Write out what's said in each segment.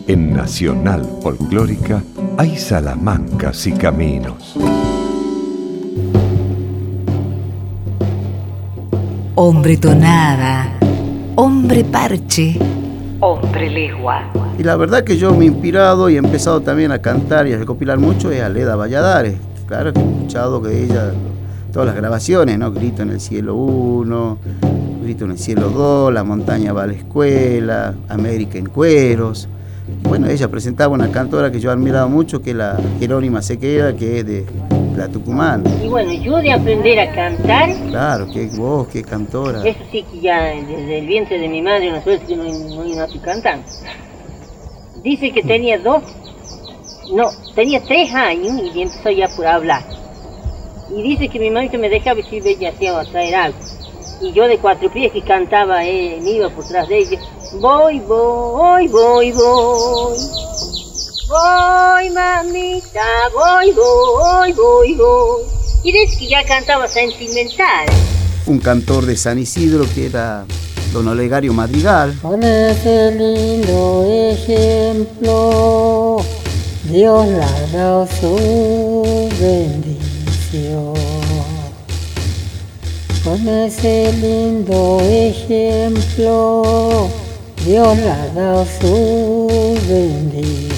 En Nacional Folclórica hay salamancas y caminos. Hombre tonada, hombre parche, hombre legua. Y la verdad que yo me he inspirado y he empezado también a cantar y a recopilar mucho es a Leda Valladares. Claro que he escuchado de ella todas las grabaciones, ¿no? Grito en el cielo 1, Grito en el cielo 2, La montaña va a la escuela, América en cueros. Y bueno, ella presentaba una cantora que yo he admirado mucho, que es la Jerónima Sequeira, que es de la Tucumán. Y bueno, yo de aprender a cantar... Claro, qué voz, qué cantora. Eso sí que ya desde el vientre de mi madre, una suerte que no estoy cantando. Dice que tenía 3 años y empezó ya por hablar. Y dice que mi mamita me dejaba decir bellaseado a traer algo. Y yo de 4 pies que cantaba, me iba por tras de ella. Voy, mamita, voy. Y dice que ya cantaba sentimental. Un cantor de San Isidro que era don Olegario Madrigal. Con ese lindo ejemplo, Dios le ha dado su bendición. Con ese lindo ejemplo, Dios le ha dado su bendición.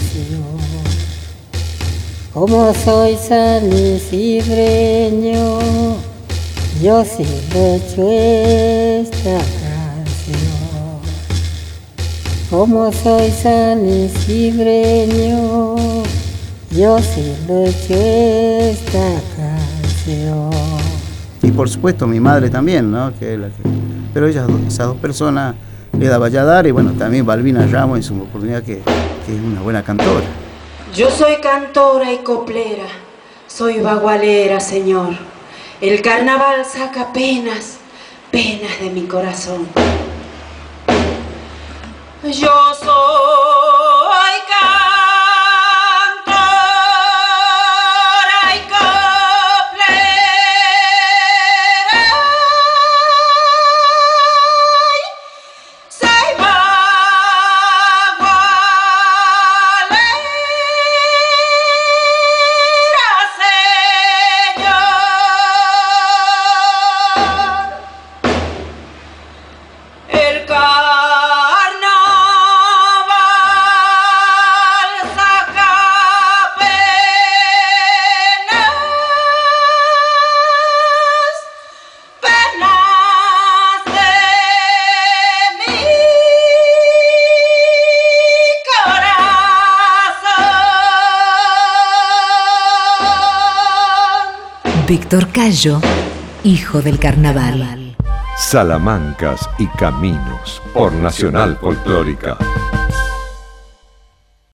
Como soy sanisidreño, yo sí le echo esta canción. Como soy sanisidreño, yo sí le echo esta canción. Y por supuesto mi madre también, ¿no? Pero esas dos personas, Leda Valladares y bueno, también Balbina Ramos en su oportunidad que es una buena cantora. Yo soy cantora y coplera, soy bagualera, señor. El carnaval saca penas de mi corazón. Yo soy cantora y coplera, soy bagualera, señor. El carnaval saca penas de mi corazón. Víctor Callo, hijo del carnaval. Salamancas y caminos por Nacional Folclórica.